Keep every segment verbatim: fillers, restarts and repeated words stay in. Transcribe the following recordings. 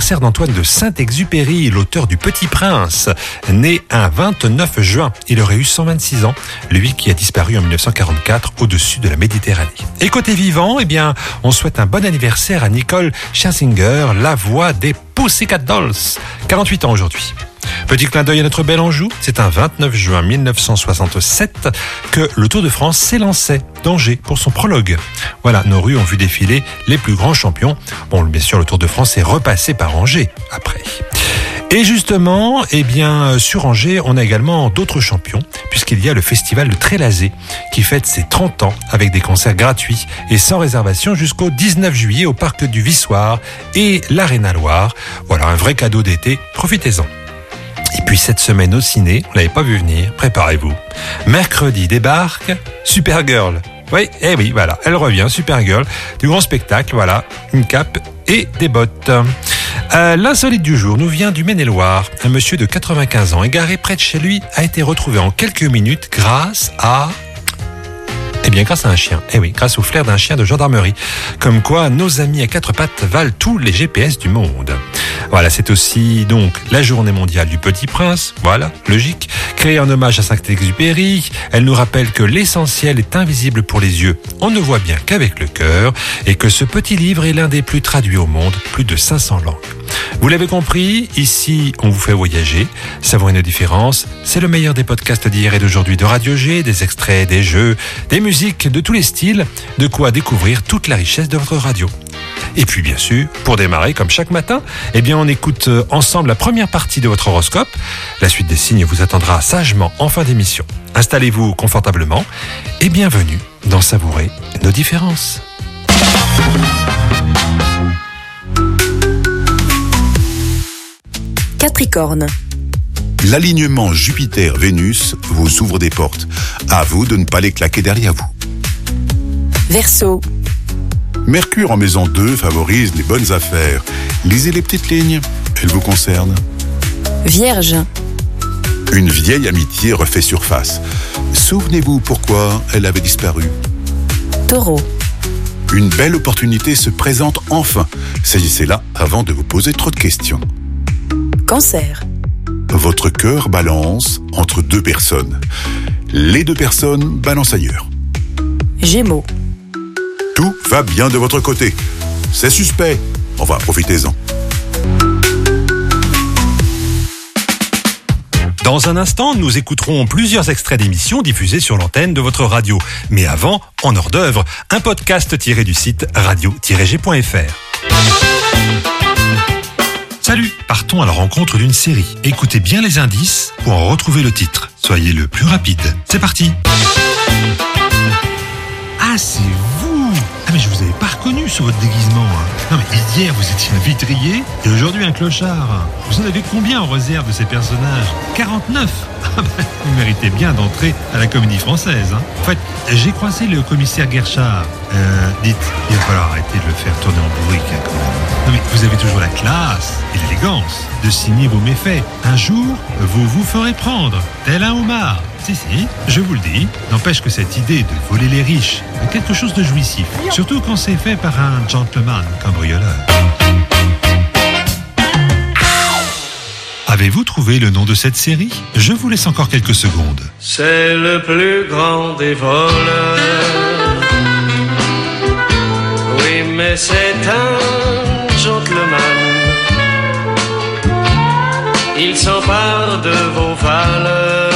l'anniversaire d'Antoine de Saint-Exupéry, l'auteur du Petit Prince, né un vingt-neuf juin. Il aurait eu cent vingt-six ans, lui qui a disparu en dix-neuf cent quarante-quatre au-dessus de la Méditerranée. Et côté vivant, eh bien, on souhaite un bon anniversaire à Nicole Scherzinger, la voix des Pussycat Dolls, quarante-huit ans aujourd'hui. Petit clin d'œil à notre bel Anjou, c'est un vingt-neuf juin mille neuf cent soixante-sept que le Tour de France s'élançait d'Angers pour son prologue. Voilà, nos rues ont vu défiler les plus grands champions. Bon, bien sûr, le Tour de France est repassé par Angers après. Et justement, eh bien, sur Angers, on a également d'autres champions, puisqu'il y a le festival de Trélazé, qui fête ses trente ans avec des concerts gratuits et sans réservation jusqu'au dix-neuf juillet au parc du Vissoir et l'Arena Loire. Voilà, un vrai cadeau d'été, profitez-en. Et puis cette semaine au ciné, on l'avait pas vu venir, préparez-vous. Mercredi débarque Supergirl. Oui, eh oui, voilà, elle revient, Supergirl, du grand spectacle, voilà, une cape et des bottes. Euh, l'insolite du jour nous vient du Maine-et-Loire. Un monsieur de quatre-vingt-quinze ans, égaré près de chez lui, a été retrouvé en quelques minutes grâce à... Eh bien, grâce à un chien. Eh oui, grâce au flair d'un chien de gendarmerie. Comme quoi, nos amis à quatre pattes valent tous les G P S du monde. Voilà, c'est aussi donc la journée mondiale du Petit Prince. Voilà, logique. Créée en hommage à Saint-Exupéry, elle nous rappelle que l'essentiel est invisible pour les yeux. On ne voit bien qu'avec le cœur et que ce petit livre est l'un des plus traduits au monde, plus de cinq cents langues. Vous l'avez compris, ici, on vous fait voyager, savourer nos différences. C'est le meilleur des podcasts d'hier et d'aujourd'hui de Radio G, des extraits, des jeux, des musiques de tous les styles, de quoi découvrir toute la richesse de votre radio. Et puis bien sûr, pour démarrer comme chaque matin, eh bien on écoute ensemble la première partie de votre horoscope. La suite des signes vous attendra sagement en fin d'émission. Installez-vous confortablement et bienvenue dans Savourer nos différences. Capricorne. L'alignement Jupiter-Vénus vous ouvre des portes. À vous de ne pas les claquer derrière vous. Verseau. Mercure en maison deux favorise les bonnes affaires. Lisez les petites lignes, elles vous concernent. Vierge. Une vieille amitié refait surface. Souvenez-vous pourquoi elle avait disparu. Taureau. Une belle opportunité se présente enfin. Saisissez-la avant de vous poser trop de questions. Cancer. Votre cœur balance entre deux personnes. Les deux personnes balancent ailleurs. Gémeaux. Tout va bien de votre côté. C'est suspect. Enfin, profitez-en. Dans un instant, nous écouterons plusieurs extraits d'émissions diffusées sur l'antenne de votre radio. Mais avant, en hors d'œuvre, un podcast tiré du site radio tiret g point f r. Salut, partons à la rencontre d'une série. Écoutez bien les indices pour en retrouver le titre. Soyez le plus rapide. C'est parti. Ah, c'est vous! Ah, mais je vous avais pas reconnu sous votre déguisement. Hein. Non, mais hier, vous étiez un vitrier et aujourd'hui un clochard. Vous en avez combien en réserve de ces personnages? quarante-neuf. Ah, bah, vous méritez bien d'entrer à la Comédie Française. Hein. En fait, j'ai croisé le commissaire Guerchard. Euh, dites, il va falloir arrêter de le faire tourner en bourrique, hein, quand même. Non, mais vous avez toujours la classe et l'élégance de signer vos méfaits. Un jour, vous vous ferez prendre, tel un homard. Si, si, je vous le dis. N'empêche que cette idée de voler les riches est quelque chose de jouissif. Surtout quand c'est fait par un gentleman cambrioleur. Avez-vous trouvé le nom de cette série? Je vous laisse encore quelques secondes. C'est le plus grand des voleurs. Oui, mais c'est un gentleman. Il s'empare de vos valeurs.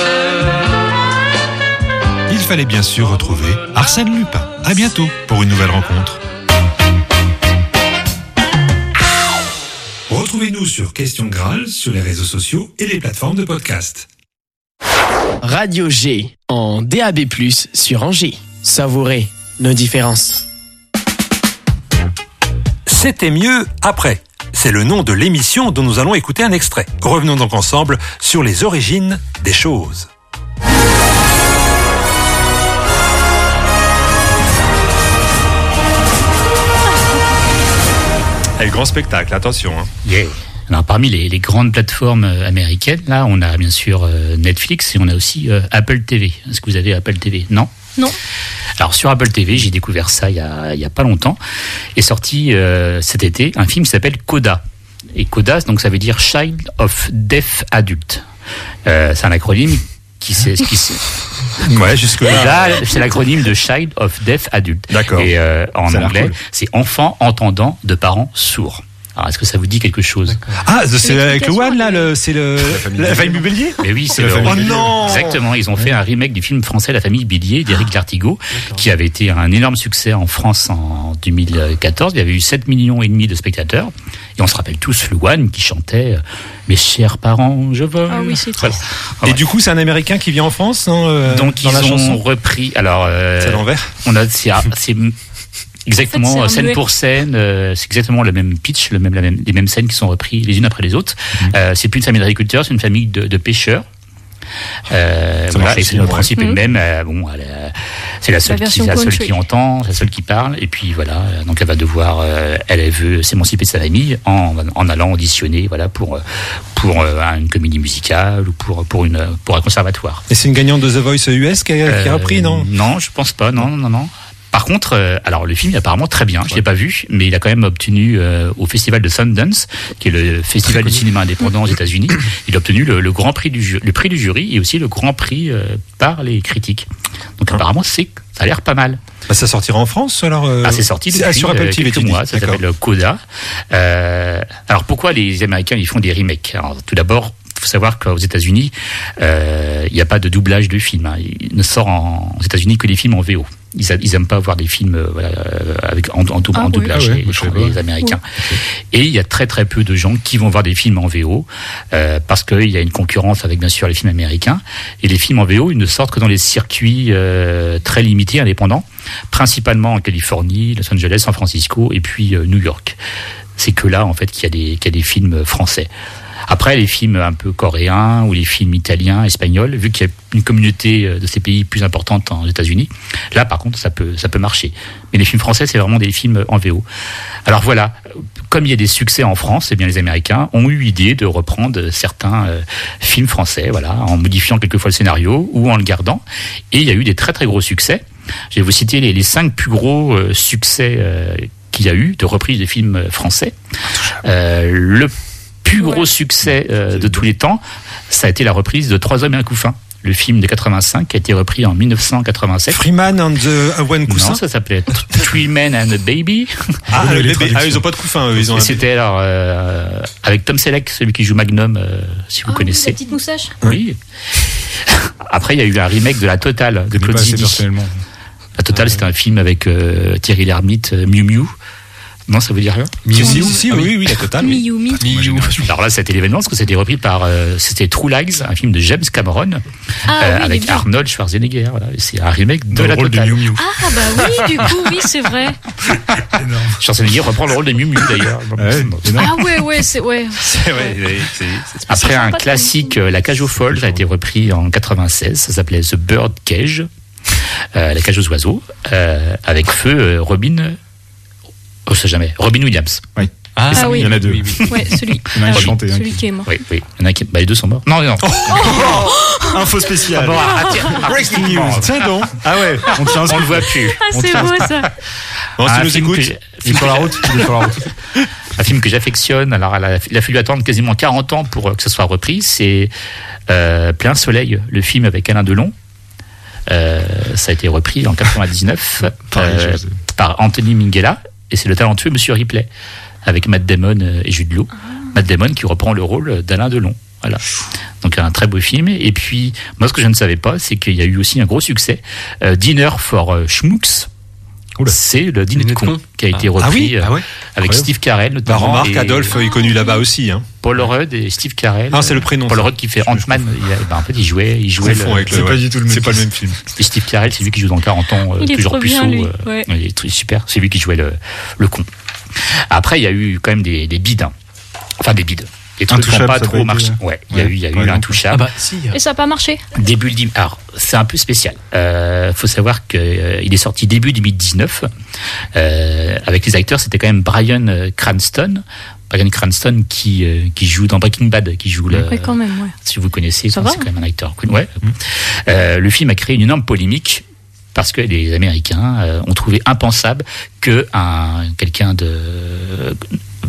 Il fallait bien sûr retrouver Arsène Lupin. À bientôt pour une nouvelle rencontre. Retrouvez-nous sur Question Graal, sur les réseaux sociaux et les plateformes de podcast. Radio G, en D A B plus, sur Angers. Savourez nos différences. C'était mieux après. C'est le nom de l'émission dont nous allons écouter un extrait. Revenons donc ensemble sur les origines des choses. Et le grand spectacle, attention. Hein. Yeah. Alors, parmi les, les grandes plateformes américaines, là, on a bien sûr euh, Netflix et on a aussi euh, Apple T V. Est-ce que vous avez Apple T V? Non. Non. Alors, sur Apple T V, j'ai découvert ça il y a, il y a pas longtemps. Est sorti euh, cet été un film qui s'appelle Coda. Et CODA, donc ça veut dire Child of Deaf Adult. Euh, c'est un acronyme qui c'est qui c'est Ouais, jusque là. Là, c'est l'acronyme de Child of Deaf Adult. D'accord. Et euh, en Ça a l'air anglais, cool. c'est enfant entendant de parents sourds. Alors, est-ce que ça vous dit quelque chose? Ah, c'est avec le One là, le, c'est le la famille Bélier. Mais oui, c'est La le- famille Bélier. Oh non. Exactement. Ils ont fait un remake du film français La Famille Bélier d'Éric Lartigot, qui avait été un énorme succès en France en deux mille quatorze. Il y avait eu sept millions et demi de spectateurs. Et on se rappelle tous le One qui chantait euh, Mes chers parents, je vole. Ah oui, c'est Voilà. triste. Ah Et ouais. du coup, c'est un Américain qui vient en France, non, euh, Donc dans ils la ont chanson. repris. Alors, euh, C'est à l'envers. on a c'est, c'est exactement En fait, c'est un scène muet. pour scène, euh, c'est exactement le même pitch, le même, la même, les mêmes scènes qui sont reprises les unes après les autres. Mhm. Euh, c'est plus une famille d'agriculteurs, c'est une famille de, de pêcheurs. Euh, Ça voilà, marche et aussi, c'est le ouais. principe est le Mhm. même. Euh, bon, elle, euh, c'est la seule, qui, version c'est la seule country. qui entend, c'est la seule qui parle, et puis voilà. euh, Donc elle va devoir, euh, elle, elle veut s'émanciper de sa famille en, en allant auditionner, voilà, pour euh, pour euh, une comédie musicale ou pour pour une pour un conservatoire. Et c'est une gagnante de The Voice U S qui a, qui a Euh, repris, non? Non, je pense pas. Non, non, non. Par contre, euh, alors le film est apparemment très bien. Je l'ai pas vu, mais il a quand même obtenu euh, au festival de Sundance, qui est le festival du cinéma indépendant aux États-Unis, il a obtenu le, le grand prix du ju- le prix du jury et aussi le grand prix euh, par les critiques. Donc Ah. apparemment, c'est ça a l'air pas mal. Bah, ça sortira en France alors. euh, Ah, c'est sorti depuis ah, sur Apple euh, T V, quelques tu dis. mois. Ça D'accord. s'appelle euh, CODA. Euh, alors pourquoi les Américains ils font des remakes? Alors tout d'abord, faut savoir qu'aux États-Unis, euh, il n'y a pas de doublage de films. Hein. Il ne sort en, aux États-Unis que des films en V O. Ils, a- ils aiment pas voir des films euh, voilà, euh, avec en, en, dou- Ah en ouais. doublage, Ah ouais, les, moi, je savais les pas. Américains. Et il y a très très peu de gens qui vont voir des films en V O euh, parce qu'il y a une concurrence avec bien sûr les films américains. Et les films en V O, ils ne sortent que dans les circuits euh, très limités, indépendants, principalement en Californie, Los Angeles, San Francisco et puis euh, New York. C'est que là en fait qu'il y a des, qu'il y a des films français. Après, les films un peu coréens ou les films italiens, espagnols, vu qu'il y a une communauté de ces pays plus importante aux États-Unis, là, par contre, ça peut, ça peut marcher. Mais les films français, c'est vraiment des films en V O. Alors voilà, comme il y a des succès en France, eh bien les Américains ont eu l'idée de reprendre certains euh, films français, voilà, en modifiant quelquefois le scénario ou en le gardant. Et il y a eu des très très gros succès. Je vais vous citer les, les cinq plus gros euh, succès euh, qu'il y a eu de reprises de films français. Euh, le plus gros Ouais. succès euh, de tous les temps, ça a été la reprise de Trois hommes et un couffin, le film de quatre-vingt-cinq qui a été repris en dix-neuf cent quatre-vingt-sept. Freeman and the One Coussin. Non, ça s'appelait Three Men and a Baby. Ah, Ouais, le les bébé. traductions. Ah, ils ont pas de couffin, eux. Ils ont Et un- c'était alors euh, avec Tom Selleck, celui qui joue Magnum, euh, si vous Ah, connaissez. La petite moustache. Oui. Après, il y a eu un remake de La Totale de Je connais Claude pas assez Zidi. personnellement. La Totale, c'était un film avec euh, Thierry Lhermitte, euh, Miu Miu. Non, ça veut dire rien. Si, si, si, si, oui, oui, la totale. oui. Miyu Mi. Alors là, c'était l'événement parce que c'était repris par euh, c'était True Lies, un film de James Cameron Ah euh, oui, il est avec bien. Arnold Schwarzenegger. Voilà. C'est un remake de Dans le La rôle de Totale. Miu Miu. Ah bah oui, du coup, oui, c'est vrai. Schwarzenegger reprend le rôle de Miu Miu d'ailleurs. Ouais, Ah ouais, ouais, c'est ouais. C'est ouais, ouais, c'est- c'est Après C'est un sympa, classique, euh, La Cage aux folles, ça a été repris en quatre-vingt-seize. Ça s'appelait The Bird Cage, euh, la cage aux oiseaux, euh, avec feu euh, Robin. Oh, je sais jamais. Robin Williams. Oui. Ah oui. Il y en a deux. Ouais, celui. Il y en a un qui Ah oui, chantait, un celui qui- qui est mort. Oui, oui. Il y en a qui... bah, les deux sont morts. Non, non. Info spéciale. Bon, breaking news. Tiens donc. Ah ouais, on tient On le voit plus. Ah, c'est beau ça. Bon, si Un tu nous film écoutes. que j'ai- Il est sur la route. Il est sur la route. un film que j'affectionne. Alors, elle a- il a fallu attendre quasiment quarante ans pour euh, que ce soit repris. C'est euh, Plein Soleil, le film avec Alain Delon. Euh, ça a été repris en quatre-vingt-dix-neuf Pareil, euh, je sais. par Anthony Minghella et c'est le talentueux Monsieur Ripley avec Matt Damon euh, et Jude Law. Matt Damon qui reprend le rôle d'Alain Delon. Voilà. Donc un très beau film. Et puis moi ce que je ne savais pas, c'est qu'il y a eu aussi un gros succès, euh, Dinner for euh, Schmucks. Oula. C'est le dîner de Dîner de con con. qui a été Ah repris oui, euh, ah ouais. avec Incroyable. Steve Carell Bah, notamment. remarque, et Adolphe est connu là-bas aussi. Hein. Paul Rudd et Steve Carell. Ah, c'est le prénom. Paul ça. Rudd qui fait Ant-Man. il a- ben, en fait, il jouait, il jouait Confond le, avec le- C'est ouais. pas du tout le même C'est pas le film. même film. et Steve Carell, c'est lui qui joue dans quarante ans, euh, Il est toujours trop puceau. bien, lui. euh, Ouais. il est tr- super. C'est lui qui jouait le, le con. Après, il y a eu quand même des, des bides. hein. Enfin, des bides. Des trucs qui n'ont Intouchable, pas ça a trop pas été, marché. ouais. Ouais, il y a Ouais, eu, il y a par eu exemple. Intouchable. Ah bah si. Et ça n'a pas marché. Début du alors c'est un peu spécial. Euh, faut savoir que euh, il est sorti début deux mille dix-neuf. Euh, avec les acteurs, c'était quand même Bryan euh, Cranston, Bryan Cranston qui euh, qui joue dans Breaking Bad, qui joue le. Ouais, quand même, ouais. Si vous connaissez, Ça enfin, va, c'est quand même un acteur. Ouais. Euh, le film a créé une énorme polémique parce que les Américains euh, ont trouvé impensable que un quelqu'un de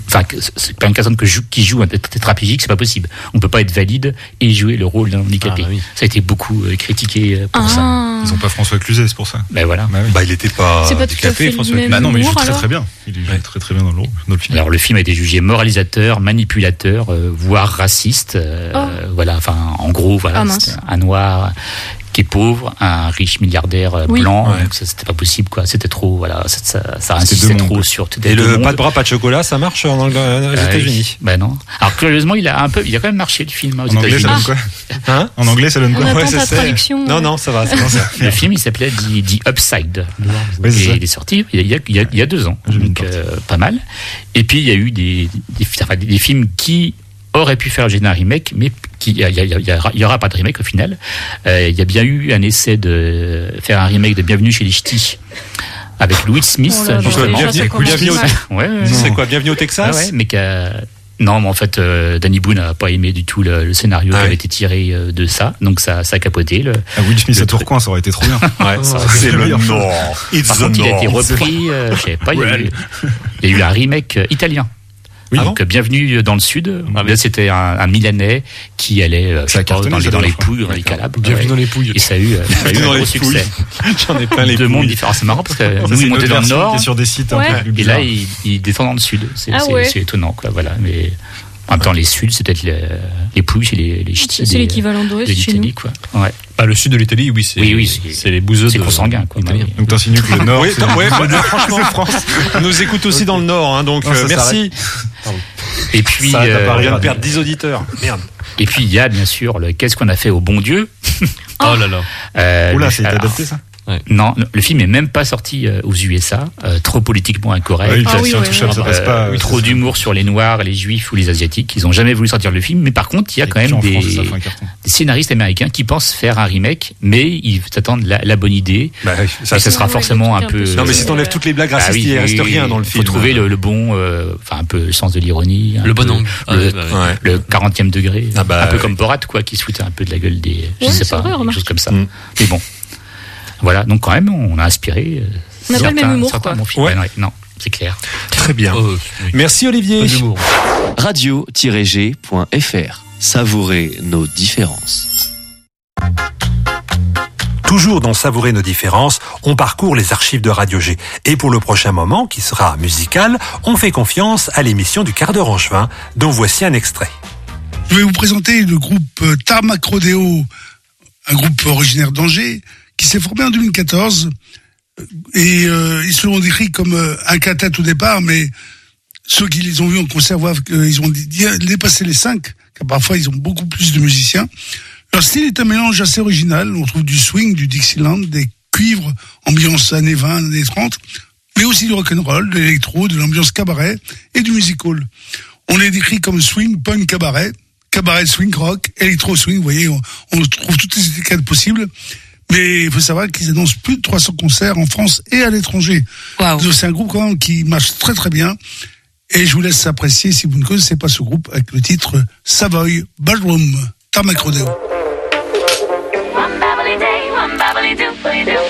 enfin, c'est pas une personne que joue, qui joue un tétraplégique, c'est pas possible. On peut pas être valide et jouer le rôle d'un handicapé. Ah, bah oui. Ça a été beaucoup euh, critiqué pour Ah. ça. Ils ont pas François Cluzet, c'est pour ça. Ben voilà. Bah, oui. Bah, il était pas C'est pas tout à handicapé, fait le François même Cluzet. Bah non, mais il joue humour, très alors très bien. Il joue très très bien dans le, dans le film. Alors le film a été jugé moralisateur, manipulateur, euh, voire raciste. Euh, Oh. Voilà, enfin, en gros, voilà, Ah, mince. c'était un noir qui est pauvre, un riche milliardaire euh, Oui. blanc. Ouais. Donc ça, c'était pas possible, quoi. C'était trop, voilà, ça, ça, ça C'était insistait deux mondes, trop quoi. sur. Et le pas de bras, pas de chocolat, ça marche en Angl- aux Euh, États-Unis. Ben non. Alors curieusement, il a un peu, il a quand même marché le film hein, aux En anglais, ça États-Unis. donne quoi Hein En anglais, ça donne On quoi attend Ouais, ta je sais. traduction. Non, non, ça va, c'est bon, ça. Le film, il s'appelait The, The Upside. Ouais, c'est Et ça. il est sorti il y a, il y a, il y a deux ans, J'ai vu donc une partie. euh, pas mal. Et puis il y a eu des, des, enfin, des, des films qui auraient pu faire un remake, mais qui, il y, a- il y, a- il y, a- il y aura pas de remake au final. Euh, il y a bien eu un essai de faire un remake de Bienvenue chez les Ch'tis avec Louis Smith, Oh là là, justement. déjà, ça commence bienvenue au- mal. Ouais, ouais, C'est ouais. quoi, bienvenue au Ah Texas? ouais, mais qu'à- non, mais en fait, euh, Danny Boone n'a pas aimé du tout le, le scénario Ah qui avait ouais. été tiré euh, de ça, donc ça, ça a capoté. Le, Ah, Will Smith Le à Tourcoing, ça aurait été trop bien. Ouais, ça, Oh, c'est c'est le le meilleur Nord. It's Par the contre, il a été Nord. repris, euh, je sais pas, il y, a eu, Ouais. il y a eu un remake euh, italien. Oui. Donc, euh, Bienvenue dans le Sud. Ah, Là, oui. c'était un, un Milanais qui allait euh, je Ça a sais pas, cartonné, dans, les, ça, dans les d'ailleurs, je Pouilles, dans les Calabres. Bienvenue Ouais. dans les Pouilles. Et ça a eu, euh, ça a eu Dans un les gros Pouilles. succès. J'en ai plein les Deux mondes couilles. différents. C'est marrant parce que Ça, nous, c'est ils une montaient autre dans le version Nord. qui est sur des sites un Ouais. peu plus Et là, bizarres. ils, ils descendent dans le Sud. C'est Ah c'est- ouais. c'est étonnant, quoi. Voilà. Mais en même temps, les Suds, c'est peut-être les, les Pouilles, c'est les, les ch'tis. C'est c'est des- l'équivalent de d'Ouest chez nous. l'Italie, quoi. Ouais. Bah, le sud de l'Italie, oui, c'est Oui, oui, c'est- c'est les bouseux C'est de consanguin, quoi. italiens. Ouais. Donc t'insinues que le Nord, Oui, c'est ouais, bah, franchement, on nous écoute aussi dans le Nord, hein, donc Non, euh, ça merci. Et puis, Ça, t'as euh, pas rien de perdre dix auditeurs. Merde. et puis, il y a bien sûr le Qu'est-ce qu'on a fait au bon Dieu. Oh là là. Euh, Oula, le- c'est alors, adapté ça Non, le film est même pas sorti euh, aux U S A, euh, trop politiquement incorrect. Ouais, Ah oui, c'est ouais, intouchable, ouais. ça passe Euh, pas. ouais, trop c'est- d'humour sur les Noirs, les Juifs ou les Asiatiques. Ils ont jamais voulu sortir le film, mais par contre, il y a Et quand puis même en des, France, ça fait un carton. des scénaristes américains qui pensent faire un remake, mais ils attendent la, la bonne idée. Bah, oui, Ça, ça, ça sera Ouais, forcément des un trucs un peu. peu non, mais si euh, t'enlèves toutes les blagues Ah racistes, oui, il reste oui, rien dans le faut film. trouver le, le bon, euh, enfin un peu le sens de l'ironie, un Le bon peu angle. Ah, le, ouais, bah, ouais. Ouais. le quarantième degré, Ah bah, un peu ouais. comme Borat, quoi, qui se foutait un peu de la gueule des, je Ouais, sais c'est pas, vrai, quelque remarque. chose comme ça. Mm. Mais bon, voilà. Donc quand même, on a inspiré. euh, On n'a pas le même certains- humour, certains quoi. bons films. Ouais. Ouais, ouais, non, c'est clair. Très bien. Oh, oui. Merci Olivier. Pas d'humour. radio tiret g point f r. Savourez nos différences. Toujours dans Savourer nos différences, on parcourt les archives de Radio G. Et pour le prochain moment, qui sera musical, on fait confiance à l'émission du quart d'heure en juin, dont voici un extrait. Je vais vous présenter le groupe euh, Tarmac Rodeo, un groupe originaire d'Angers, qui s'est formé en deux mille quatorze. Et euh, ils se l'ont décrit comme euh, un quintet au départ, mais ceux qui les ont vus en concert voient qu'ils ont dit- dit- dépassé les cinq, car parfois ils ont beaucoup plus de musiciens. Leur style est un mélange assez original. On trouve du swing, du Dixieland, des cuivres, ambiance années vingt, années trente, mais aussi du rock'n'roll, de l'électro, de l'ambiance cabaret et du music hall. On les décrit comme swing, punk, cabaret, cabaret, swing, rock, électro, swing. Vous voyez, on, on trouve toutes les étiquettes possibles. Mais il faut savoir qu'ils annoncent plus de trois cents concerts en France et à l'étranger. Waouh. Donc, c'est un groupe quand même qui marche très très bien. Et je vous laisse apprécier, si vous ne connaissez pas ce groupe, avec le titre Savoy Ballroom, Tarmac Rodeo. One babbly day, one babbly doo, doo, doo.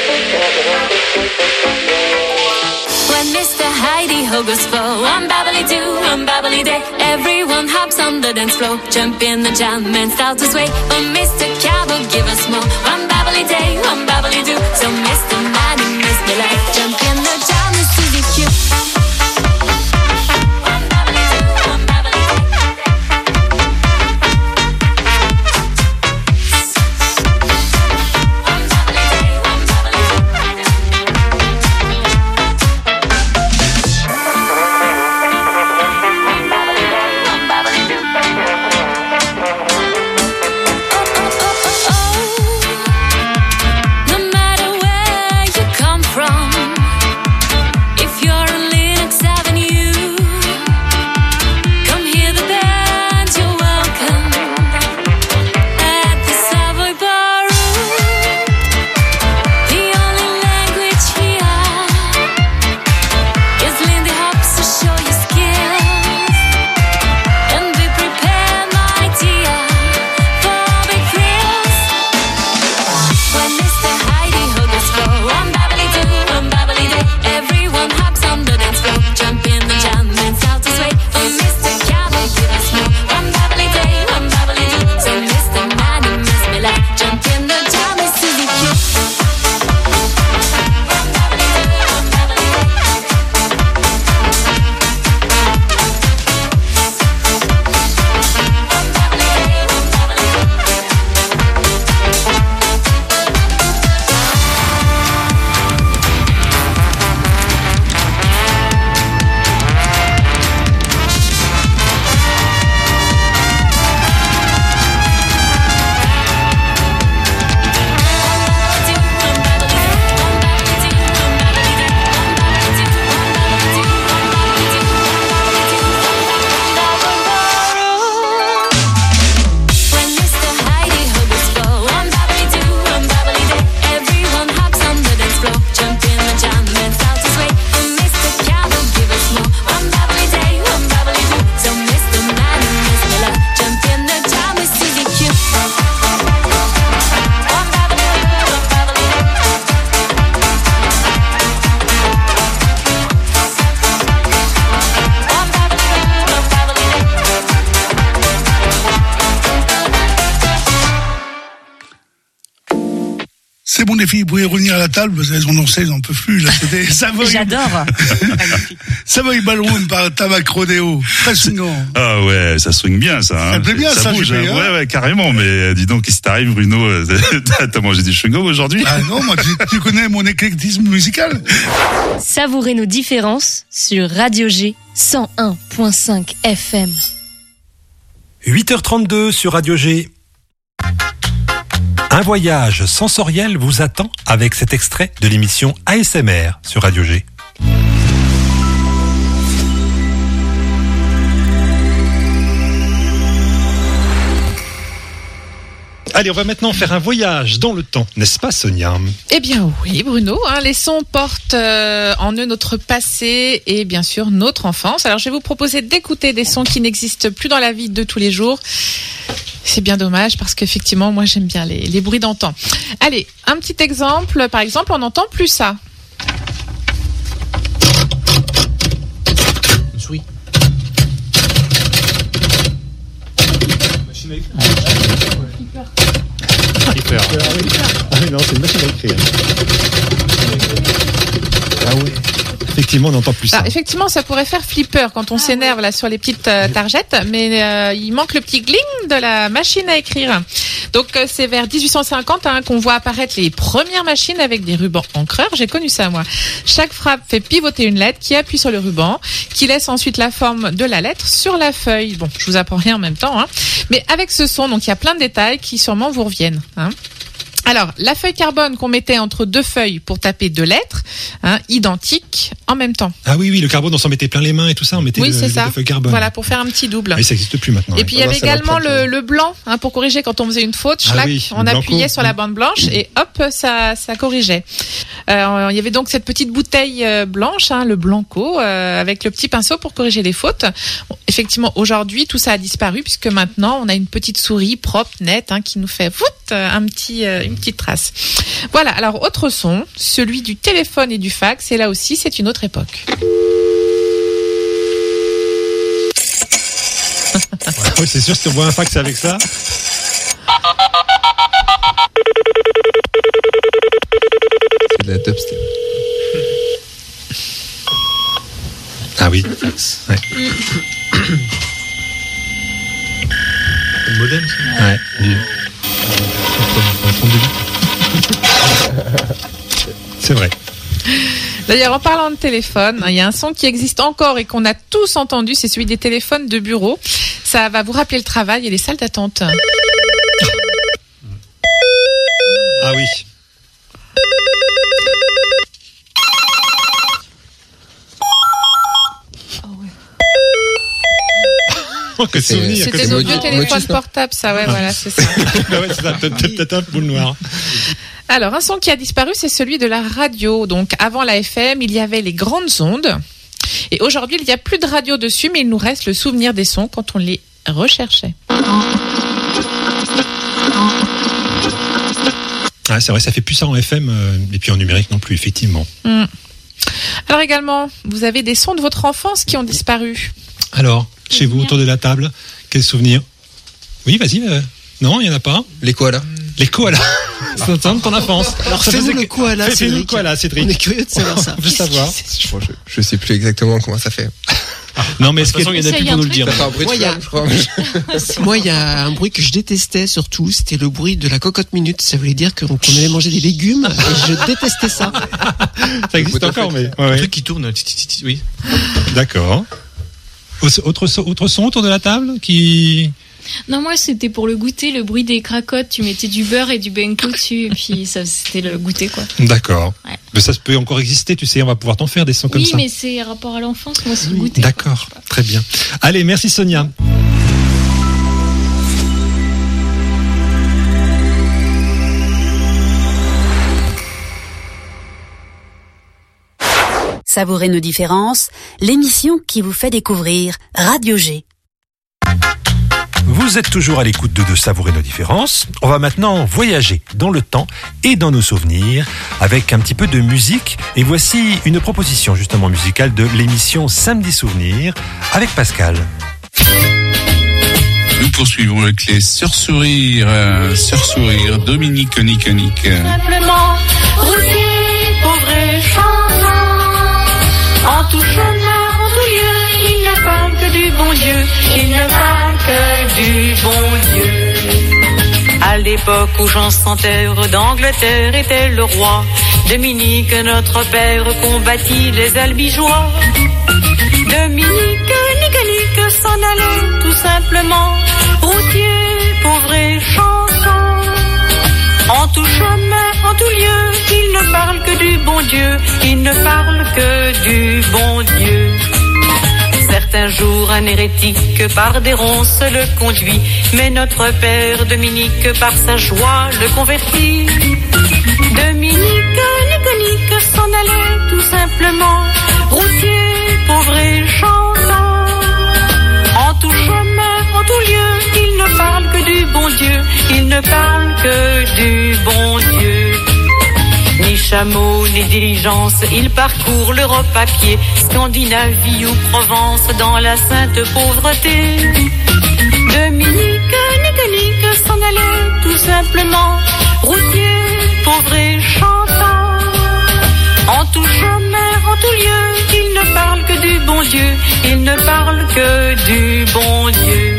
When Mister Heidi Ho goes for one babbly doo, one babbly day, everyone hops on the dance floor, jump in the jam and start to sway. Oh, Mister Cowboy, give us more. One babbly day, one babbly doo. So Mister Manning, Mister Life, jump in the jam and Suzy Q. One babbly doo, one babbly No matter where you C'est bon les filles, vous pouvez revenir à la table, parce qu'elles ont dansé, elles n'en peuvent plus. Là, c'était Savoy. J'adore. Savoy Ballroom par Tabac Rodeo. Très swingant. Ah ouais, ça swing bien ça. Hein. Ça plaît bien ça, bouge, j'ai hein. fait, hein. Ouais, ouais, carrément. Mais dis donc, qu'est-ce qui t'arrive, Bruno? T'as mangé du chewing-gum aujourd'hui? Ah non, moi, tu, tu connais mon éclectisme musical. Savourez nos différences sur Radio G cent un virgule cinq F M. huit heures trente-deux sur Radio G. Un voyage sensoriel vous attend avec cet extrait de l'émission A S M R sur Radio G. Allez, on va maintenant faire un voyage dans le temps, n'est-ce pas Sonia? Eh bien oui Bruno, hein, les sons portent euh, en eux notre passé et bien sûr notre enfance. Alors je vais vous proposer d'écouter des sons qui n'existent plus dans la vie de tous les jours. C'est bien dommage parce qu'effectivement moi j'aime bien les, les bruits d'antan. Allez, un petit exemple, par exemple on n'entend plus ça. Oui. Flipper. Ah oui, non, c'est une machine à écrire. Ah oui. Effectivement, on n'entend plus ça. Ah, effectivement, ça pourrait faire flipper quand on s'énerve là sur les petites euh, targettes, mais euh, il manque le petit gling de la machine à écrire. Donc euh, c'est vers dix-huit cent cinquante hein, qu'on voit apparaître les premières machines avec des rubans encreurs. J'ai connu ça moi. Chaque frappe fait pivoter une lettre qui appuie sur le ruban, qui laisse ensuite la forme de la lettre sur la feuille. Bon, je vous apprends rien en même temps, hein. Mais avec ce son, donc il y a plein de détails qui sûrement vous reviennent. Hein. Alors, la feuille carbone qu'on mettait entre deux feuilles pour taper deux lettres, hein, identiques en même temps. Ah oui, oui, le carbone, on s'en mettait plein les mains et tout ça, on mettait oui, le, c'est ça. les feuilles carbone. Voilà, pour faire un petit double. Oui, ça n'existe plus maintenant. Et puis, il y avait également le, le blanc, hein, pour corriger quand on faisait une faute. Ah Schlack, oui, on le appuyait blanco. sur la bande blanche et hop, ça, ça corrigeait. Euh, il y avait donc cette petite bouteille euh, blanche, hein, le blanco, euh, avec le petit pinceau pour corriger les fautes. Bon, effectivement, aujourd'hui, tout ça a disparu puisque maintenant, on a une petite souris propre, nette, hein, qui nous fait voûte, un petit, euh, une petite trace. Voilà, alors autre son, celui du téléphone et du fax, et là aussi c'est une autre époque. Oui, c'est sûr, si on voit un fax avec ça. C'est de la dubstep. Ah oui, fax. Ouais. Le modem, ça. Ouais. Du... C'est vrai. D'ailleurs, en parlant de téléphone, il y a un son qui existe encore et qu'on a tous entendu, c'est celui des téléphones de bureau. Ça va vous rappeler le travail et les salles d'attente. Ah oui. Oh, que souvenir, C'était que nos souvenir. vieux téléphones portables, ça, ouais, voilà, c'est ça. Ah ouais, c'est ça, peut-être un boule noire. Alors, un son qui a disparu, c'est celui de la radio. Donc, avant la F M, il y avait les grandes ondes. Et aujourd'hui, il n'y a plus de radio dessus, mais il nous reste le souvenir des sons quand on les recherchait. Ah, c'est vrai, ça fait plus ça en F M euh, et puis en numérique non plus, effectivement. Hum. Alors également, vous avez des sons de votre enfance qui ont disparu. Alors, chez vous, autour de la table, quels souvenirs? Oui, vas-y. Euh, non, il n'y en a pas. Les koalas. Les koalas. C'est de ton enfance. Alors Ça fais-nous faisait le que- koala, fais- Fais-nous le Cédric. koala, Cédric. On est curieux de savoir ça. On veut savoir. Bon, je, je sais plus exactement comment ça fait. Non, mais De est-ce toute façon, que... il y en a plus pour nous le dire. Ça fait un bruit de Moi, il y a- flamme, je crois. Moi, il y a un bruit que je détestais surtout, c'était le bruit de la cocotte minute. Ça voulait dire qu'on qu'on allait manger des légumes et je détestais ça. Ça existe encore, mais... Ouais, Un ouais. truc qui tourne, ti, ti, ti, ti, oui. D'accord. Autre, son- autre son autour de la table qui... Non, moi, c'était pour le goûter, le bruit des cracottes. Tu mettais du beurre et du benko dessus, et puis ça, c'était le goûter, quoi. D'accord. Ouais. Mais ça peut encore exister, tu sais, on va pouvoir t'en faire des sons comme Oui, ça. mais c'est rapport à l'enfance, moi, c'est le goûter. D'accord, très bien. Allez, merci Sonia. Savourez nos différences, l'émission qui vous fait découvrir Radio G. Vous êtes toujours à l'écoute de, de Savourer nos différences. On va maintenant voyager dans le temps et dans nos souvenirs avec un petit peu de musique. Et voici une proposition justement musicale de l'émission Samedi Souvenir avec Pascal. Nous poursuivons avec les Sœurs Sourire, euh, Sœurs Sourire, Dominique, Nick, Nick. Simplement, routier, pauvre et chantant, en tout chemin, en tout lieu, il ne parle que du bon Dieu, il ne parle que du bon Dieu. À l'époque où Jean sans terre d'Angleterre était le roi, Dominique, notre père, combattit les albigeois. Dominique, Nique, Nique, s'en allait tout simplement, routier, pauvre et chantant. En tout chemin, en tout lieu, il ne parle que du bon Dieu, il ne parle que du bon Dieu. Certains jours, un hérétique par des ronces le conduit, mais notre père Dominique, par sa joie, le convertit. Dominique, Nique, Nique, s'en allait tout simplement, routier, pauvre et chantant. En tout chemin, en tout lieu, il ne parle que du bon Dieu, il ne parle que du bon Dieu. Ni chameau, ni diligence, il parcourt l'Europe à pied, Scandinavie ou Provence, dans la sainte pauvreté. Dominique, Nique, Nique, s'en allait tout simplement, routier, pauvre et chantant. En tout chemin, en tout lieu, il ne parle que du bon Dieu, il ne parle que du bon Dieu.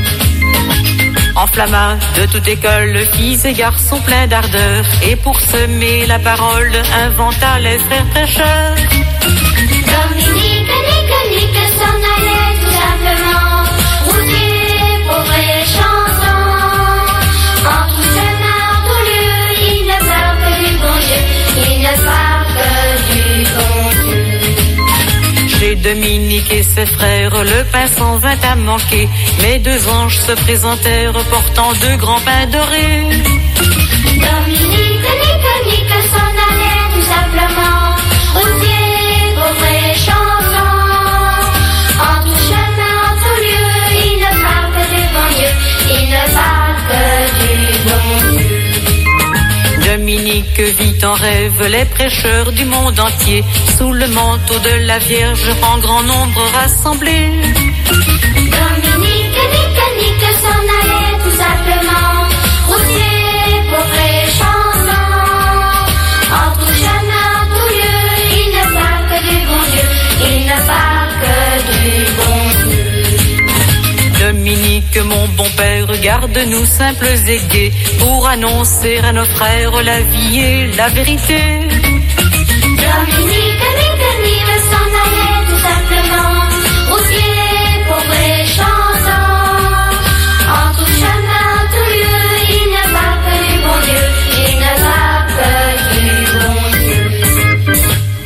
Enflamma de toute école, filles et garçons pleins d'ardeur, et pour semer la parole, inventa les frères prêcheurs. Dominique, Nique, Nique, s'en allait tout simplement, routier, pauvre et chantant. En tout chemin, en tout lieu, il ne parle que du bon Dieu, il ne parle que du bon Dieu. Chez Dominique et ses frères, le pain s'en vint à manquer, mais deux anges se présentèrent portant deux grands pains dorés. Dominique, Nique, Nique, s'en allait tout simplement, routier, pauvre et chantant. En tout chemin, en tout lieu, il ne parle que du bon Dieu, il ne parle que du bon Dieu. Dominique vit en rêve les prêcheurs du monde entier, sous le manteau de la Vierge, en grand nombre rassemblés. Dominique, Nique, Nique, s'en allait tout simplement, routier, pauvre et chantant. En tout chemin, en tout lieu, il ne parle que du bon Dieu, il ne parle que du bon Dieu. Dominique, mon bon père, garde-nous simples et gais, pour annoncer à nos frères la vie et la vérité. Dominique, Nique, Nique, s'en allait tout simplement, routier, pauvre et chantant. En tout chemin, en tout lieu, il ne parle que du bon Dieu, il ne parle que du bon Dieu.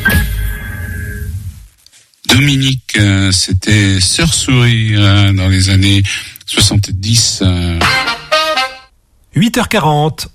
Dominique, euh, c'était Sœurs Sourire euh, dans les années soixante-dix. Euh... huit heures quarante.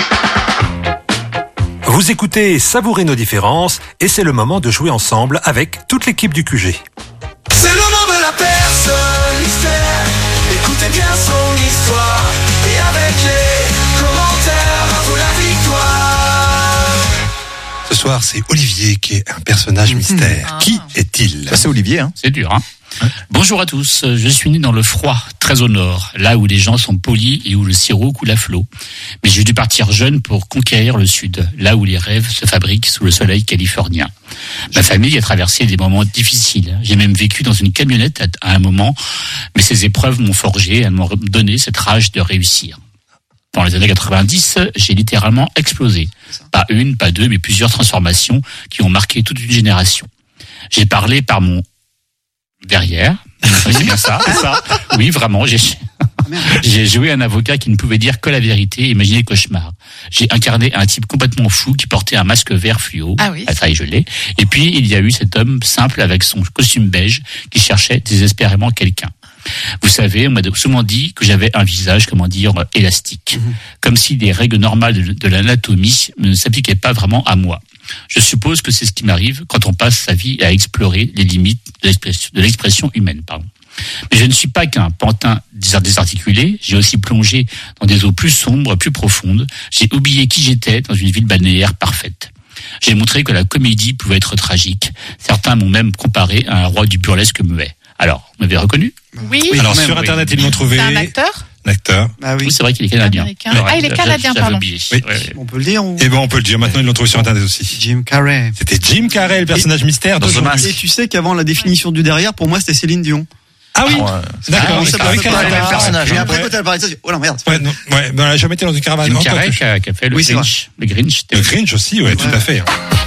Vous écoutez Savourer nos différences et c'est le moment de jouer ensemble avec toute l'équipe du Q G. C'est le nom de la personne mystère. Écoutez bien son histoire et avec les commentaires, à vous la victoire. Ce soir, c'est Olivier qui est un personnage mystère. Ah. Qui est-il ? C'est Olivier, hein. C'est dur, hein. Ouais. Bonjour à tous, je suis né dans le froid, très au nord, là où les gens sont polis et où le sirop coule à flot. Mais j'ai dû partir jeune pour conquérir le sud, là où les rêves se fabriquent sous le soleil californien. Ma famille a traversé des moments difficiles. J'ai même vécu dans une camionnette à un moment, mais ces épreuves m'ont forgé, elles m'ont donné cette rage de réussir. Dans les années quatre-vingt-dix, j'ai littéralement explosé. Pas une, pas deux, mais plusieurs transformations qui ont marqué toute une génération. J'ai parlé par mon derrière. Oui, c'est bien ça, c'est ça. Oui, vraiment, j'ai, j'ai joué un avocat qui ne pouvait dire que la vérité et imaginer le cauchemar. J'ai incarné un type complètement fou qui portait un masque vert fluo. Ah oui. À taille gelée. Et puis, il y a eu cet homme simple avec son costume beige qui cherchait désespérément quelqu'un. Vous savez, on m'a souvent dit que j'avais un visage, comment dire, élastique. Mmh. Comme si les règles normales de, de l'anatomie ne s'appliquaient pas vraiment à moi. Je suppose que c'est ce qui m'arrive quand on passe sa vie à explorer les limites de l'expression, de l'expression humaine. Pardon. Mais je ne suis pas qu'un pantin désarticulé, j'ai aussi plongé dans des eaux plus sombres, plus profondes. J'ai oublié qui j'étais dans une ville balnéaire parfaite. J'ai montré que la comédie pouvait être tragique. Certains m'ont même comparé à un roi du burlesque muet. Alors, vous m'avez reconnu ? Oui. Alors, sur Internet, oui. Ils l'ont trouvé. C'est un acteur ? L'acteur. Ah oui. Oui, c'est vrai qu'il est canadien. Américain. Ah, il est canadien, J'avais pardon. oublié. Oui. Ouais, ouais. On peut le dire. Ou... Et bon, on peut le dire. Maintenant, ils l'ont trouvé sur Internet aussi. Jim Carrey. C'était Jim Carrey, le personnage mystère dans The Mask. Et tu sais qu'avant la définition du derrière, pour moi, c'était Céline Dion. Ah oui. Ah, D'accord. oui, ça Ah, peut oui, pas Carrey, le même personnage. Et ouais. après, quand elle parlait de ça, j'ai dit, oh non, merde. Ouais, non, ouais, ben, elle a jamais été dans une caravane. Jim Encore Carrey que- qui a, qui a fait le Oui, c'est Grinch. Le Grinch. Le Grinch aussi, ouais, tout à fait.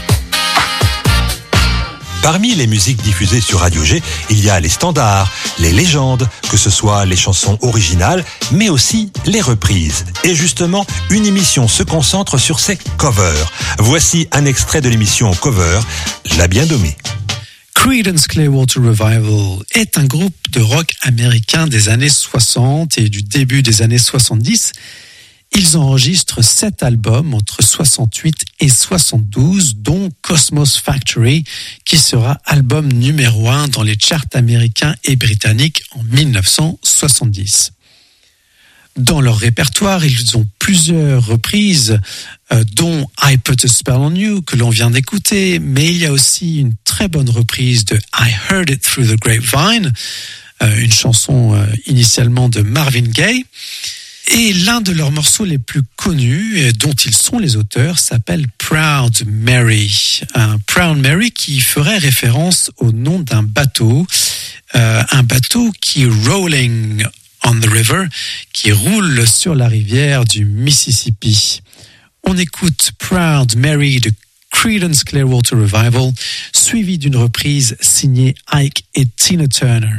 Parmi les musiques diffusées sur Radio G, il y a les standards, les légendes, que ce soit les chansons originales, mais aussi les reprises. Et justement, une émission se concentre sur ces covers. Voici un extrait de l'émission Cover, La Bien Dommée. Creedence Clearwater Revival est un groupe de rock américain des années soixante et du début des années soixante-dix. Ils enregistrent sept albums entre soixante-huit et soixante-douze, dont Cosmos Factory, qui sera album numéro un dans les charts américains et britanniques en mille neuf cent soixante-dix. Dans leur répertoire, ils ont plusieurs reprises, euh, dont I Put a Spell on You, que l'on vient d'écouter, mais il y a aussi une très bonne reprise de I Heard It Through the Grapevine, euh, une chanson euh, initialement de Marvin Gaye. Et l'un de leurs morceaux les plus connus, et dont ils sont les auteurs, s'appelle Proud Mary. Un Proud Mary qui ferait référence au nom d'un bateau, euh, un bateau qui rolling on the river, qui roule sur la rivière du Mississippi. On écoute Proud Mary de Creedence Clearwater Revival, suivi d'une reprise signée Ike et Tina Turner.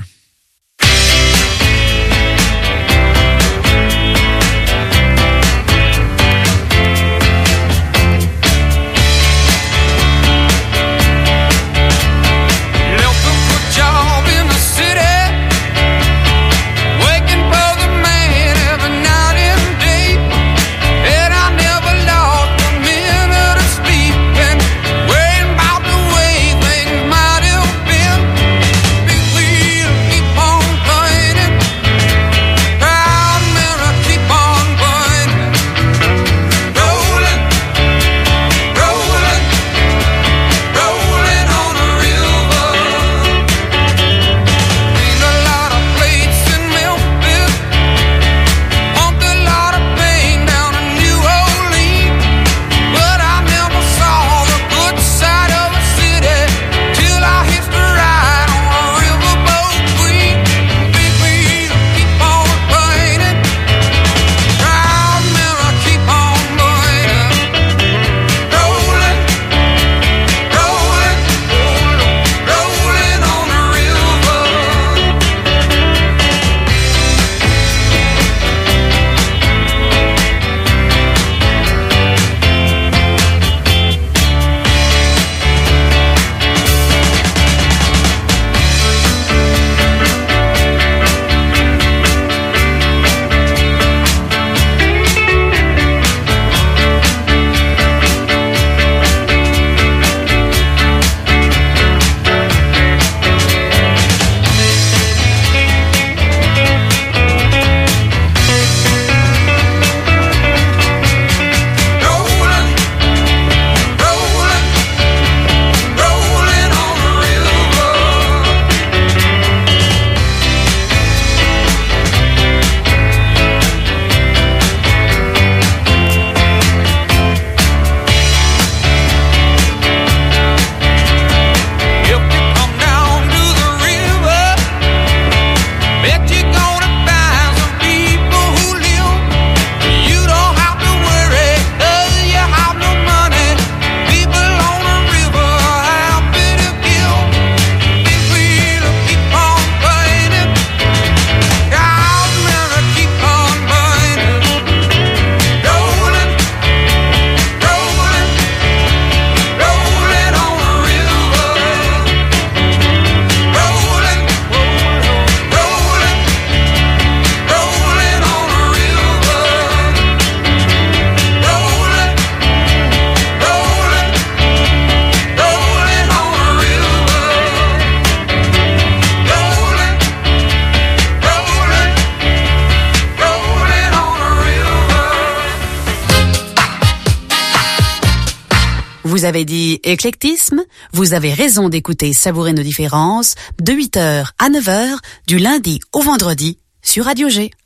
Vous avez dit éclectisme, vous avez raison d'écouter Savourer nos différences de huit heures à neuf heures du lundi au vendredi sur Radio G.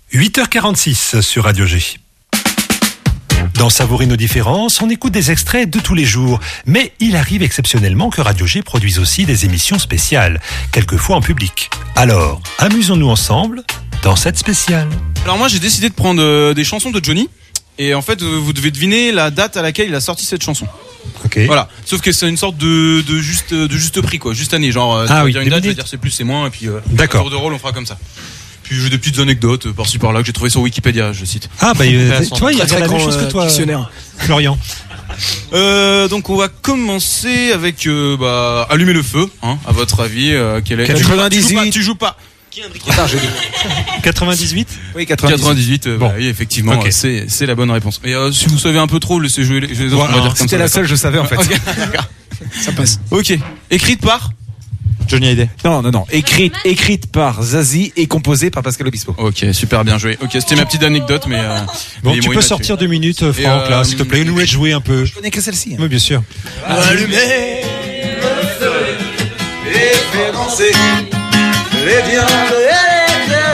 huit heures quarante-six sur Radio G. Dans Savourer nos différences, on écoute des extraits de tous les jours. Mais il arrive exceptionnellement que Radio G produise aussi des émissions spéciales, quelquefois en public. Alors, amusons-nous ensemble dans cette spéciale. Alors moi, j'ai décidé de prendre euh, des chansons de Johnny. Et en fait, vous devez deviner la date à laquelle il a sorti cette chanson. Ok. Voilà. Sauf que c'est une sorte de, de juste, de juste prix, quoi. Juste année. Genre, euh, Ah tu vas oui, dire une des date, je vais minutes. dire c'est plus, c'est moins, et puis, euh, D'accord. tour de rôle, on fera comme ça. Puis j'ai des petites anecdotes euh, par-ci par-là que j'ai trouvé sur Wikipédia, je cite. Ah bah, euh, Elles sont tu vois, il y a très, la très même grand, chose que euh, toi, dictionnaire. Florian. Euh, donc on va commencer avec euh, bah, allumer le feu, hein, à votre avis, euh, quel est quatre-vingt-dix-huit. Tu joues pas, tu joues pas. Retard, je dis. quatre-vingt-dix-huit Oui, quatre-vingt-dix-huit, euh, Bon. bah, oui, effectivement, Ok. euh, c'est c'est la bonne réponse. Et euh, si vous savez un peu trop, laissez jouer les, les autres. Voilà, on va dire comme c'était ça, la d'accord. seule, je savais, en fait. Ok, d'accord. Ça passe. Ok. Écrite par Johnny Hallyday. Non, non, non. Écrite, écrite par Zazie et composée par Pascal Obispo. Ok, super bien joué. Ok, c'était ma petite anecdote, mais. Euh, Bon, mais tu bon, peux il m'a sortir tué. deux minutes, Franck, Et, euh, là, s'il te plaît. Nous laisse jouer un peu. Je connais que celle-ci. Oui, bien sûr. Allumez le feu et fait danser les diables et les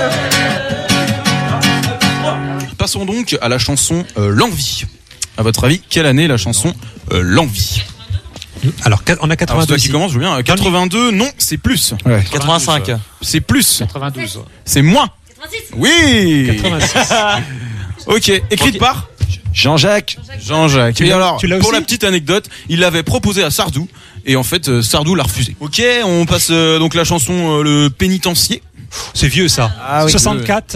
fleurs. Passons donc à la chanson euh, L'Envie. À votre avis, quelle année la chanson euh, L'Envie? Alors, on a Alors, c'est quatre-vingt-deux. toi qui commence, je veux bien. Euh, quatre-vingt-deux, non, c'est plus. Ouais. quatre-vingt-cinq. C'est plus. quatre-vingt-douze. C'est moins. Oui. quatre-vingt-six. Ok, écrite par Jean-Jacques. Jean-Jacques. Tu Et l'as- alors, tu l'as pour aussi la petite anecdote, il l'avait proposé à Sardou. Et en fait, euh, Sardou l'a refusé. Ok, on passe euh, donc la chanson euh, Le Pénitencier. C'est vieux, ça. Ah oui. soixante-quatre.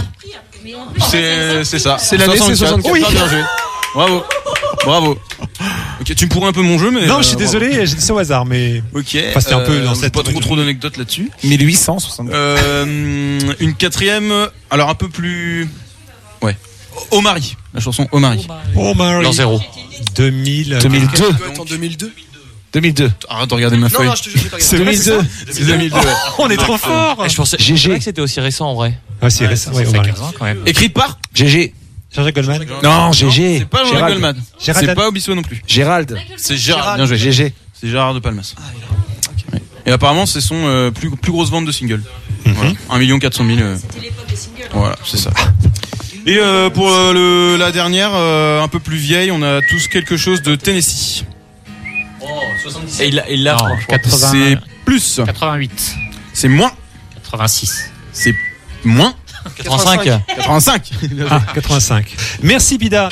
C'est c'est ça. C'est l'année, c'est soixante-quatre. Oui. Bien joué. Bravo. Bravo. Ok, tu me pourrais un peu mon jeu, mais. Non, euh, je suis bravo. désolé, j'ai dit ça au hasard, mais. Ok. Enfin, c'était un peu dans euh, cette- Pas trop trop d'anecdotes là-dessus. mille huit cent soixante-quatre. Euh, une quatrième, alors un peu plus. Ouais. Au mari. La chanson Au mari. Oh, Marie. L'an zéro. deux mille. deux mille deux. En deux mille deux. deux mille deux. Arrête de regarder ma feuille. non, je te jure, c'est deux mille deux. C'est deux mille deux. ouais. On est trop fort. Je pensais G G. je savais que c'était aussi récent en vrai. Ah, c'est récent, oui, Ça au fait Marie. quinze ans quand même. Écrite par G G. Jean-Jacques Goldman. Non, G G. C'est pas Jean-Jacques Gérald. Goldman. Gérald. C'est pas Obispo non plus. Gérald. C'est Gérard. Bien joué. G G. C'est Gérard de Palmas. Ouais. Et apparemment, c'est son euh, plus, plus grosse vente de singles. Voilà. un million quatre cent mille. euh. Voilà, c'est ça. Et euh, pour euh, le, la dernière, euh, un peu plus vieille, on a tous quelque chose de Tennessee. Et il l'a, il l'a. Non, quatre-vingts. C'est plus. quatre-vingt-huit. C'est moins. quatre-vingt-six. C'est moins. quatre-vingt-cinq. quatre-vingt-cinq. Ah, quatre-vingt-cinq. Merci, Bida.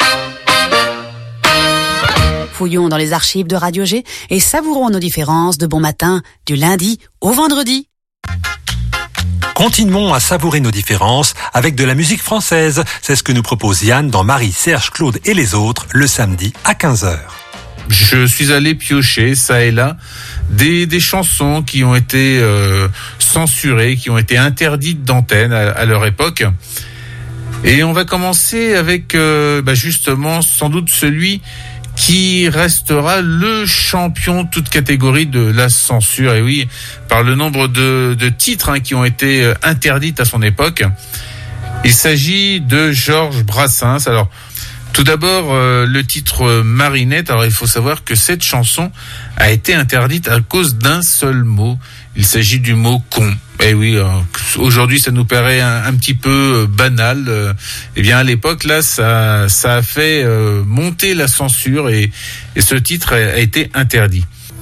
Fouillons dans les archives de Radio G et savourons nos différences de bon matin du lundi au vendredi. Continuons à savourer nos différences avec de la musique française. C'est ce que nous propose Yann dans Marie, Serge, Claude et les autres le samedi à quinze heures. Je suis allé piocher ça et là des, des chansons qui ont été euh, censurées, qui ont été interdites d'antenne à, à leur époque. Et on va commencer avec euh, bah justement sans doute celui qui restera le champion toute catégorie de la censure. Et oui, par le nombre de, de titres hein, qui ont été euh, interdits à son époque. Il s'agit de Georges Brassens. Alors, tout d'abord, euh, le titre Marinette. Alors, il faut savoir que cette chanson a été interdite à cause d'un seul mot. Il s'agit du mot con. Eh oui, euh, aujourd'hui, ça nous paraît un, un petit peu euh, banal. Euh, eh bien, à l'époque, là, ça, ça a fait euh, monter la censure et, et ce titre a, a été interdit.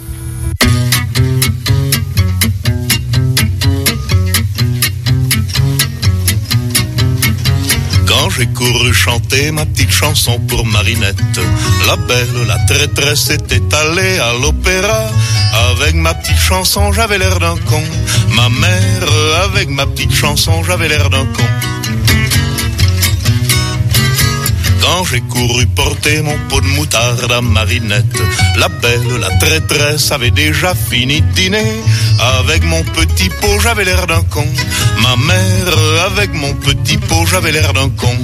Quand j'ai couru chanter ma petite chanson pour Marinette, la belle, la traîtresse était allée à l'opéra. Avec ma petite chanson, j'avais l'air d'un con. Ma mère, avec ma petite chanson, j'avais l'air d'un con. Quand j'ai couru porter mon pot de moutarde à Marinette, la belle, la traîtresse avait déjà fini de dîner. Avec mon petit pot, j'avais l'air d'un con. Ma mère, avec mon petit pot, j'avais l'air d'un con.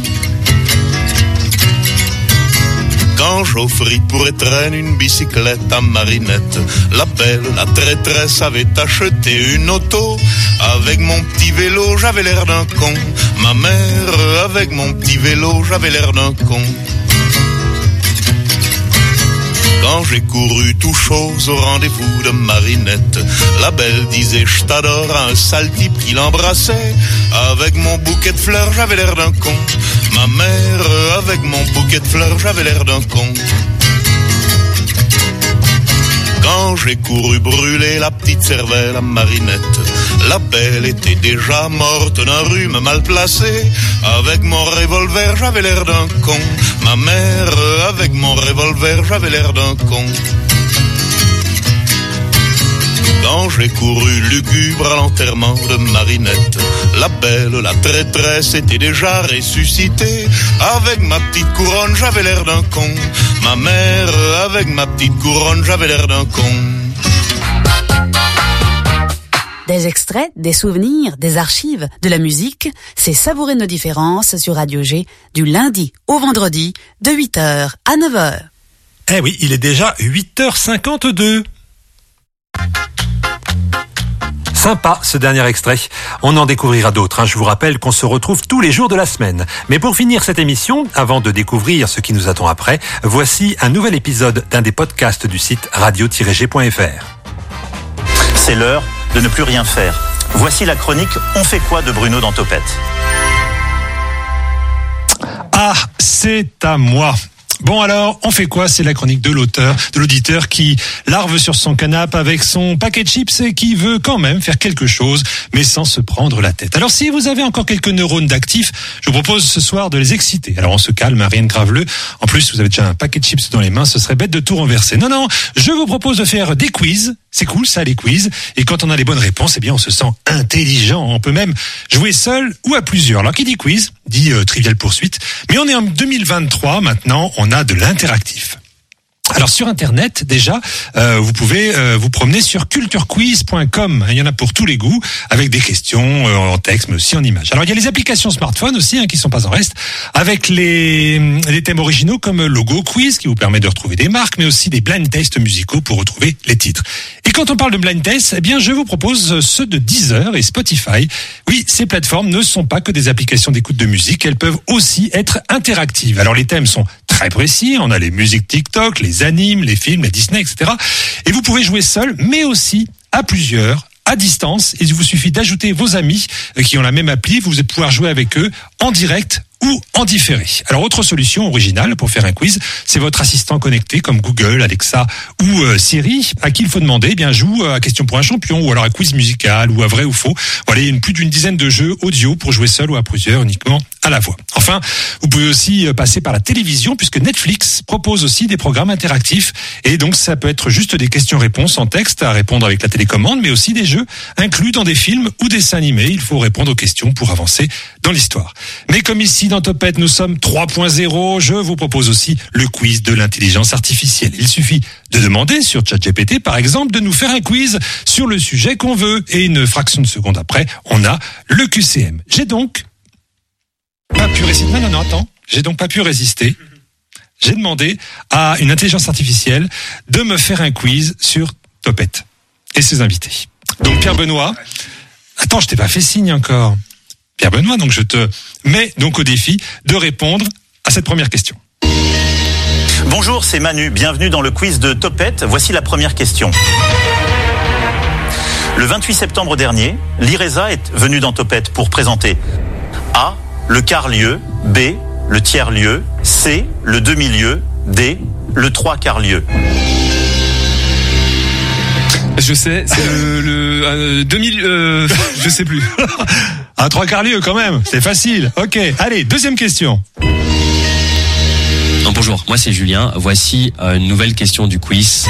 Quand j'offris pour étreindre une bicyclette à Marinette, la belle, la traîtresse avait acheté une auto. Avec mon petit vélo, j'avais l'air d'un con. Ma mère, avec mon petit vélo, j'avais l'air d'un con. Quand j'ai couru tout chose au rendez-vous de Marinette, la belle disait je t'adore à un sale type qui l'embrassait. Avec mon bouquet de fleurs j'avais l'air d'un con. Ma mère, avec mon bouquet de fleurs j'avais l'air d'un con. Quand j'ai couru brûler la petite cervelle à Marinette, la belle était déjà morte d'un rhume mal placé. Avec mon revolver j'avais l'air d'un con. Ma mère, avec mon revolver j'avais l'air d'un con. Quand j'ai couru lugubre à l'enterrement de Marinette, la belle, la traîtresse était déjà ressuscitée. Avec ma petite couronne j'avais l'air d'un con. Ma mère, avec ma petite couronne j'avais l'air d'un con. Des extraits, des souvenirs, des archives, de la musique, c'est Savourer nos différences sur Radio G du lundi au vendredi de huit heures à neuf heures. Eh oui, il est déjà huit heures cinquante-deux. Sympa ce dernier extrait. On en découvrira d'autres. Hein. Je vous rappelle qu'on se retrouve tous les jours de la semaine. Mais pour finir cette émission, avant de découvrir ce qui nous attend après, voici un nouvel épisode d'un des podcasts du site radio tiret g point f r. C'est l'heure de ne plus rien faire. Voici la chronique On fait quoi de Bruno dans Topette. Ah, c'est à moi. Bon alors, on fait quoi? C'est la chronique de l'auteur, de l'auditeur qui larve sur son canapé avec son paquet de chips et qui veut quand même faire quelque chose, mais sans se prendre la tête. Alors si vous avez encore quelques neurones d'actifs, je vous propose ce soir de les exciter. Alors on se calme, hein, rien de graveleux. En plus, vous avez déjà un paquet de chips dans les mains, ce serait bête de tout renverser. Non, non, je vous propose de faire des quiz. C'est cool ça, les quiz. Et quand on a les bonnes réponses, eh bien on se sent intelligent. On peut même jouer seul ou à plusieurs. Alors qui dit quiz, dit euh, Trivial Poursuite. Mais on est en deux mille vingt-trois maintenant, on a de l'interactif. Alors sur internet déjà, euh, vous pouvez euh, vous promener sur culture quiz point com. Il y en a pour tous les goûts, avec des questions euh, en texte mais aussi en images. Alors il y a les applications smartphone aussi hein, qui sont pas en reste, avec les, les thèmes originaux comme Logo Quiz qui vous permet de retrouver des marques, mais aussi des blind tests musicaux pour retrouver les titres. Et quand on parle de blind tests, eh bien je vous propose ceux de Deezer et Spotify. Oui, ces plateformes ne sont pas que des applications d'écoute de musique, elles peuvent aussi être interactives. Alors les thèmes sont très précis, on a les musiques TikTok, les animes, les films, les Disney, et cetera. Et vous pouvez jouer seul, mais aussi à plusieurs, à distance. Il vous suffit d'ajouter vos amis qui ont la même appli, vous allez pouvoir jouer avec eux en direct ou en différé. Alors, autre solution originale pour faire un quiz, c'est votre assistant connecté comme Google, Alexa ou euh, Siri, à qui il faut demander, eh bien, joue à question pour un champion ou alors à quiz musical ou à vrai ou faux. Voilà, il y a une, plus d'une dizaine de jeux audio pour jouer seul ou à plusieurs uniquement à la voix. Enfin, vous pouvez aussi passer par la télévision puisque Netflix propose aussi des programmes interactifs et donc ça peut être juste des questions-réponses en texte à répondre avec la télécommande, mais aussi des jeux inclus dans des films ou dessins animés. Il faut répondre aux questions pour avancer dans l'histoire. Mais comme ici dans Topette, nous sommes trois point zéro, je vous propose aussi le quiz de l'intelligence artificielle. Il suffit de demander sur ChatGPT, par exemple, de nous faire un quiz sur le sujet qu'on veut. Et une fraction de seconde après, on a le Q C M. J'ai donc pas pu résister. Non, non, non, attends. J'ai donc pas pu résister. J'ai demandé à une intelligence artificielle de me faire un quiz sur Topette et ses invités. Donc Pierre Benoît. Attends, je t'ai pas fait signe encore. Pierre Benoît, donc je te mets donc au défi de répondre à cette première question. Bonjour, c'est Manu. Bienvenue dans le quiz de Topette. Voici la première question. Le vingt-huit septembre dernier, l'IRESA est venue dans Topette pour présenter A, le quart-lieu, B, le tiers-lieu, C, le demi-lieu, D, le trois quarts-lieu. Je sais, c'est le, le euh, deux mille, euh, je sais plus. Un trois quarts lieu quand même, c'est facile. Ok, allez, deuxième question. Non, bonjour, moi c'est Julien. Voici une nouvelle question du quiz.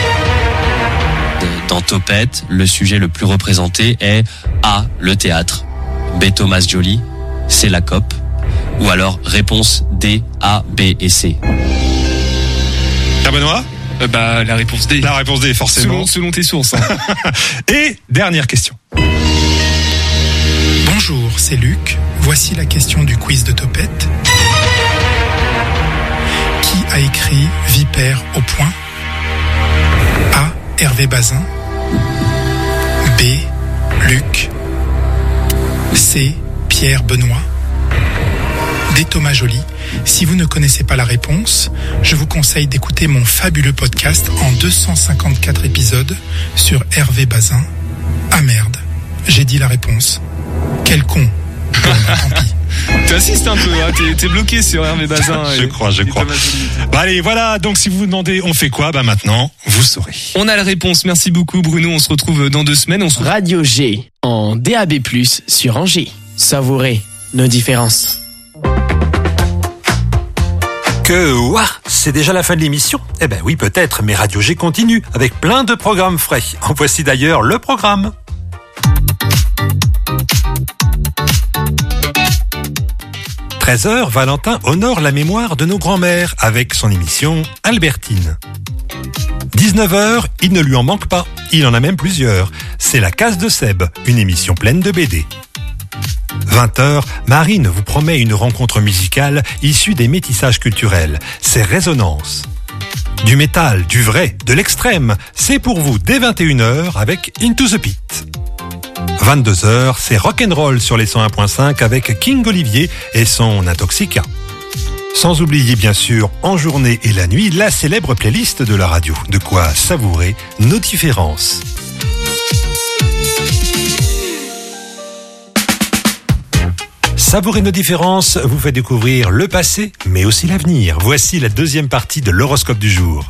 Dans Topette, le sujet le plus représenté est A, le théâtre, B, Thomas Joly, C, la C O P, ou alors réponse D, A, B et C. Pierre Benoît ? Euh, bah, la réponse D. La réponse D, forcément. Selon, selon tes sources. Hein. Et dernière question. Bonjour, c'est Luc. Voici la question du quiz de Topette. Qui a écrit Vipère au point? A, Hervé Bazin. B, Luc. C, Pierre Benoît. D. Thomas Joly. Si vous ne connaissez pas la réponse, je vous conseille d'écouter mon fabuleux podcast en deux cent cinquante-quatre épisodes sur Hervé Bazin. Ah merde, j'ai dit la réponse. Quel con. Bon, bah, tant pis. T'insistes un peu, hein, t'es, t'es bloqué sur Hervé Bazin. Je et, crois, je crois. Bah allez, voilà, donc si vous vous demandez on fait quoi, bah maintenant, vous saurez. On a la réponse, merci beaucoup Bruno, on se retrouve dans deux semaines. On se... Radio G, en D A B plus, sur Angers. Savourez nos différences. Que ouah, c'est déjà la fin de l'émission? Eh ben oui, peut-être, mais Radio G continue avec plein de programmes frais. En voici d'ailleurs le programme. treize heures, Valentin honore la mémoire de nos grands-mères avec son émission Albertine. dix-neuf heures, il ne lui en manque pas, il en a même plusieurs. C'est la Case de Seb, une émission pleine de B D. vingt heures, Marine vous promet une rencontre musicale issue des métissages culturels. C'est Résonance. Du métal, du vrai, de l'extrême, c'est pour vous dès vingt et une heures avec Into the Pit. vingt-deux heures, c'est rock'n'roll sur les cent un point cinq avec King Olivier et son Intoxica. Sans oublier bien sûr, en journée et la nuit, la célèbre playlist de la radio. De quoi savourer nos différences. Savourer nos différences vous fait découvrir le passé, mais aussi l'avenir. Voici la deuxième partie de l'horoscope du jour.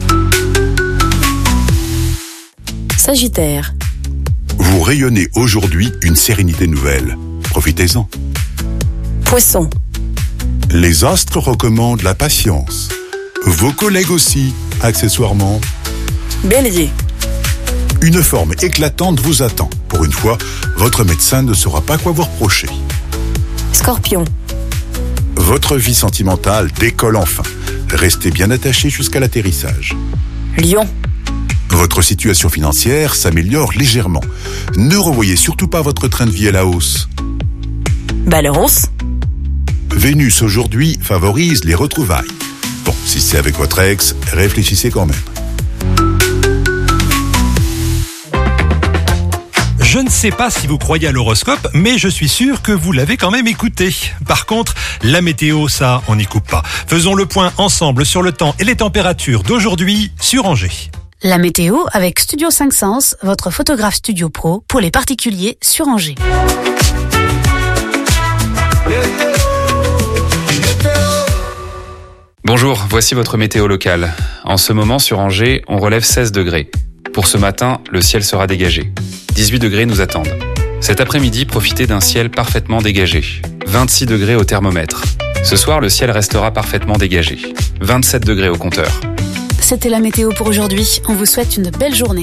Sagittaire. Vous rayonnez aujourd'hui une sérénité nouvelle. Profitez-en. Poisson. Les astres recommandent la patience. Vos collègues aussi, accessoirement. Bélier. Une forme éclatante vous attend. Pour une fois, votre médecin ne saura pas quoi vous reprocher. Scorpion. Votre vie sentimentale décolle enfin. Restez bien attaché jusqu'à l'atterrissage. Lion. Votre situation financière s'améliore légèrement. Ne revoyez surtout pas votre train de vie à la hausse. Balance. Vénus aujourd'hui favorise les retrouvailles. Bon, si c'est avec votre ex, réfléchissez quand même. Je ne sais pas si vous croyez à l'horoscope, mais je suis sûr que vous l'avez quand même écouté. Par contre, la météo, ça, on n'y coupe pas. Faisons le point ensemble sur le temps et les températures d'aujourd'hui sur Angers. La météo avec Studio cinq Sens, votre photographe studio pro pour les particuliers sur Angers. Bonjour, voici votre météo locale. En ce moment sur Angers, on relève seize degrés. Pour ce matin, le ciel sera dégagé. dix-huit degrés nous attendent. Cet après-midi, profitez d'un ciel parfaitement dégagé. vingt-six degrés au thermomètre. Ce soir, le ciel restera parfaitement dégagé. vingt-sept degrés au compteur. C'était la météo pour aujourd'hui. On vous souhaite une belle journée.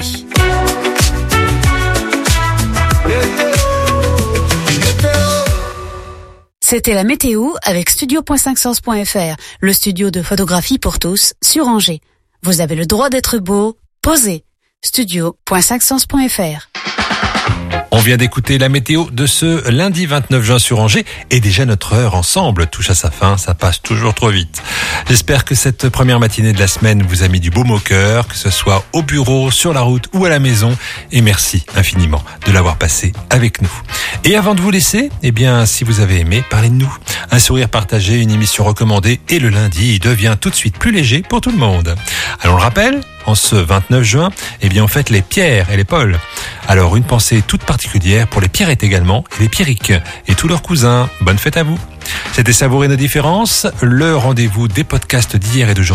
C'était la météo avec studio point cinq sens point f r, le studio de photographie pour tous sur Angers. Vous avez le droit d'être beau, posez. studio point cinq sens point f r. On vient d'écouter la météo de ce lundi vingt-neuf juin sur Angers et déjà notre heure ensemble touche à sa fin, ça passe toujours trop vite. J'espère que cette première matinée de la semaine vous a mis du baume au cœur, que ce soit au bureau, sur la route ou à la maison, et merci infiniment de l'avoir passé avec nous. Et avant de vous laisser, eh bien, si vous avez aimé, parlez de nous. Un sourire partagé, une émission recommandée et le lundi, il devient tout de suite plus léger pour tout le monde. Alors on le rappelle, en ce vingt-neuf juin, eh bien, on fête les Pierre et les Paul. Alors, une pensée toute particulière pour les Pierrettes également et les Pierrick et tous leurs cousins. Bonne fête à vous. C'était Savourer nos différences, le rendez-vous des podcasts d'hier et d'aujourd'hui.